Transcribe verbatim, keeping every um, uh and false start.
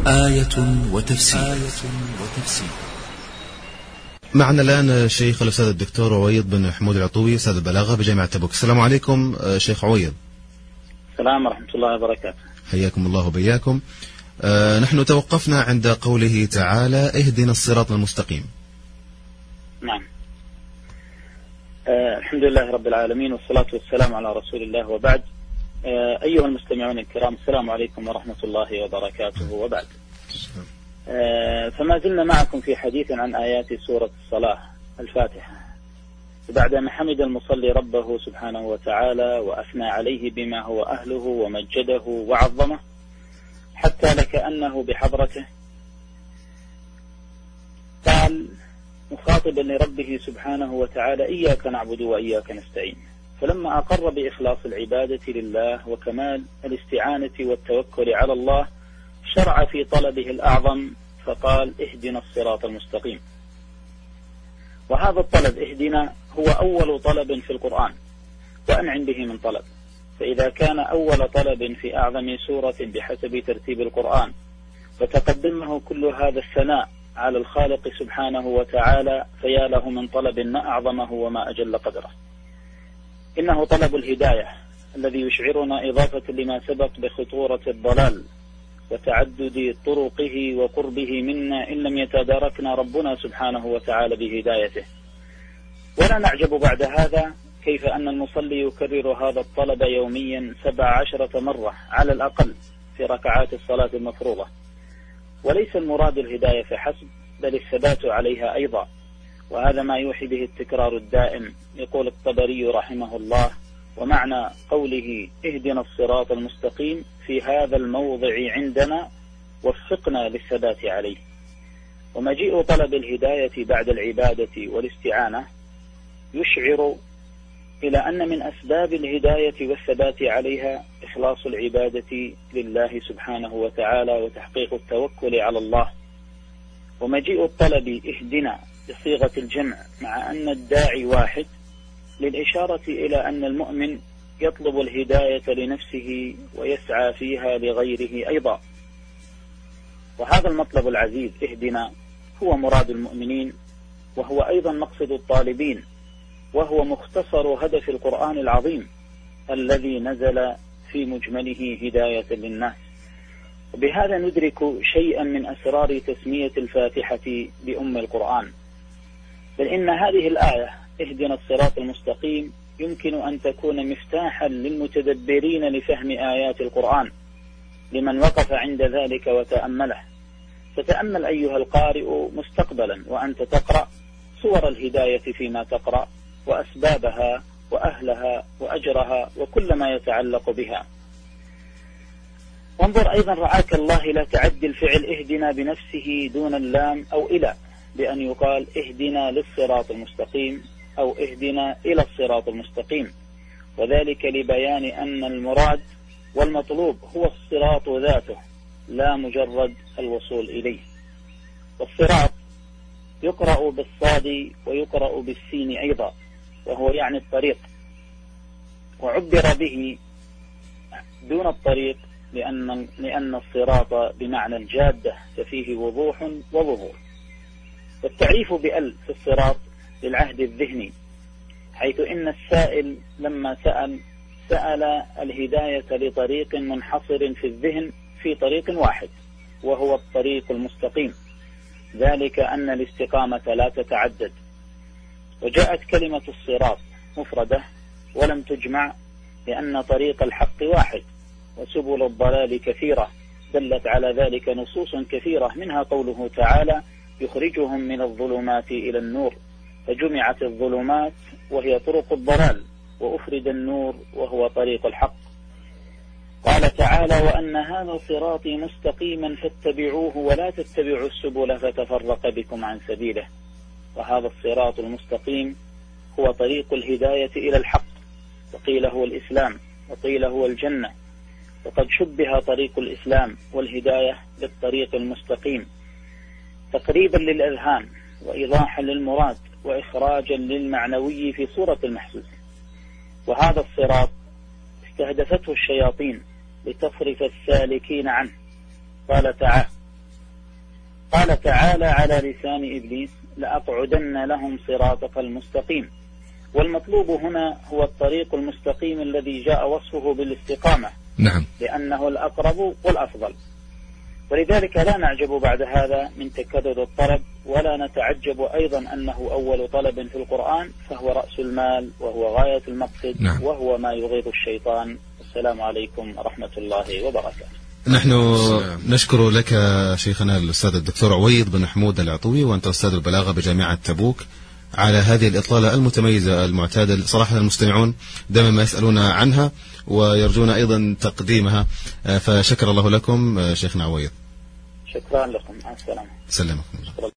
آية وتفسير, آية وتفسير. معنا الآن شيخ الأستاذ الدكتور عويض بن حمود العطوي أستاذ البلاغة بجامعة تبوك. السلام عليكم شيخ عويض. السلام ورحمة الله وبركاته. حياكم الله وبياكم. آه نحن توقفنا عند قوله تعالى اهدنا الصراط المستقيم. نعم. آه الحمد لله رب العالمين والصلاة والسلام على رسول الله وبعد. آه أيها المستمعون الكرام، السلام عليكم ورحمة الله وبركاته وبعد. آه فما زلنا معكم في حديث عن آيات سورة الصلاة الفاتحة، بعدما حمد المصلي ربه سبحانه وتعالى وأثنى عليه بما هو أهله ومجده وعظمه حتى لكأنه بحضرته، قال مخاطبا لربه سبحانه وتعالى: إياك نعبد وإياك نستعين. فلما أقر بإخلاص العبادة لله وكمال الاستعانة والتوكل على الله، شرع في طلبه الأعظم فقال: اهدنا الصراط المستقيم. وهذا الطلب اهدنا هو أول طلب في القرآن، وأنعم به من طلب. فإذا كان أول طلب في أعظم سورة بحسب ترتيب القرآن فتقدمه كل هذا الثناء على الخالق سبحانه وتعالى، فيا له من طلب ما أعظمه وما أجل قدره. إنه طلب الهداية الذي يشعرنا إضافة لما سبق بخطورة الضلال وتعدد طرقه وقربه منا إن لم يتداركنا ربنا سبحانه وتعالى بهدايته. ولا نعجب بعد هذا كيف أن المصلي يكرر هذا الطلب يوميا سبع عشرة مرة على الأقل في ركعات الصلاة المفروضة. وليس المراد الهداية فحسب، بل الثبات عليها أيضا، وهذا ما يوحي به التكرار الدائم. يقول الطبري رحمه الله: ومعنى قوله اهدنا الصراط المستقيم في هذا الموضع عندنا وفقنا للثبات عليه. ومجيء طلب الهداية بعد العبادة والاستعانة يشعر إلى أن من أسباب الهداية والثبات عليها إخلاص العبادة لله سبحانه وتعالى وتحقيق التوكل على الله. ومجيء الطلب اهدنا بصيغة الجمع مع أن الداعي واحد للإشارة إلى أن المؤمن يطلب الهداية لنفسه ويسعى فيها لغيره أيضا. وهذا المطلب العزيز اهدنا هو مراد المؤمنين، وهو أيضا مقصد الطالبين، وهو مختصر هدف القرآن العظيم الذي نزل في مجمله هداية للناس. وبهذا ندرك شيئا من أسرار تسمية الفاتحة بأم القرآن. بل إن هذه الآية اهدنا الصراط المستقيم يمكن أن تكون مفتاحا للمتدبرين لفهم آيات القرآن لمن وقف عند ذلك وتأمله. فتأمل أيها القارئ مستقبلا وأنت تقرأ صور الهداية فيما تقرأ وأسبابها وأهلها وأجرها وكل ما يتعلق بها. وانظر أيضا رعاك الله إلى تعدي الفعل اهدنا بنفسه دون اللام أو إلى، بأن يقال اهدنا للصراط المستقيم أو اهدنا إلى الصراط المستقيم، وذلك لبيان أن المراد والمطلوب هو الصراط ذاته لا مجرد الوصول إليه. والصراط يقرأ بالصاد ويقرأ بالسين أيضا، وهو يعني الطريق، وعبر به دون الطريق لأن, لأن الصراط بمعنى الجادة ففيه وضوح وظهور. والتعريف بأل في الصراط للعهد الذهني، حيث إن السائل لما سأل سأل الهداية لطريق منحصر في الذهن في طريق واحد وهو الطريق المستقيم، ذلك أن الاستقامة لا تتعدد. وجاءت كلمة الصراط مفردة ولم تجمع لأن طريق الحق واحد وسبل الضلال كثيرة، دلت على ذلك نصوص كثيرة، منها قوله تعالى يخرجهم من الظلمات إلى النور، فجمعت الظلمات وهي طرق الضلال وأفرد النور وهو طريق الحق. قال تعالى وأن هذا صراطي مستقيما فاتبعوه ولا تتبعوا السبل فتفرق بكم عن سبيله. وهذا الصراط المستقيم هو طريق الهداية إلى الحق، وقيل هو الإسلام وقيل هو الجنة. وقد شبه طريق الإسلام والهداية بالطريق المستقيم تقريبا للأذهان وإيضاحا للمراد وإخراجا للمعنوي في صورة المحسوس. وهذا الصراط استهدفته الشياطين لتصرف السالكين عنه. قال تعالى قال تعالى على لسان إبليس: لأقعدن لهم صراطك المستقيم. والمطلوب هنا هو الطريق المستقيم الذي جاء وصفه بالاستقامة، نعم، لأنه الأقرب والأفضل. ولذلك لا نعجب بعد هذا من تكرر الطلب، ولا نتعجب أيضا أنه أول طلب في القرآن، فهو رأس المال وهو غاية المقصد، نعم. وهو ما يغيظ الشيطان. السلام عليكم ورحمة الله وبركاته. نحن نشكر لك شيخنا الأستاذ الدكتور عويض بن حمود العطوي، وأنت أستاذ البلاغة بجامعة تبوك، على هذه الإطلالة المتميزة المعتادة. صراحة المستمعون دائما ما يسألون عنها ويرجون أيضا تقديمها، فشكر الله لكم شيخنا عويض. شكرا لكم، مع السلامة. سلامكم.